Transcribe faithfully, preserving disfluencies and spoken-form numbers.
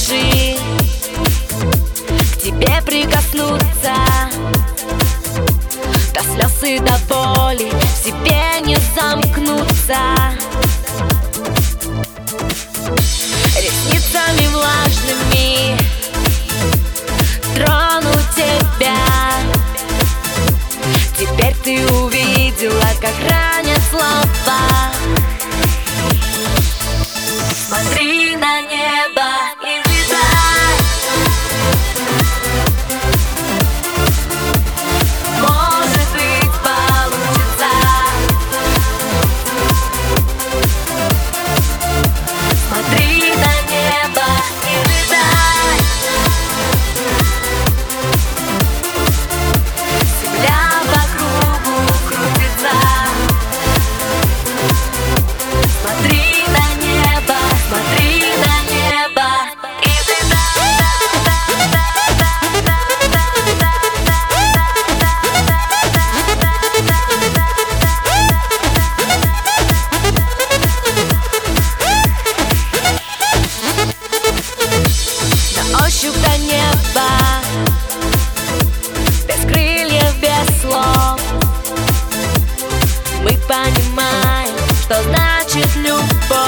души к тебе прикоснуться, до слез и до боли в себе не замкнуться. Ресницами влажными трону тебя. Теперь ты увидела, как ранят слова. Смотри на небо и летай. Может быть, получится. Смотри на небо и летай. Земля по кругу крутится. Смотри на небо, смотри на небо и на ощупь до неба, без крыльев, без слов. Мы понимаем, что значит любовь.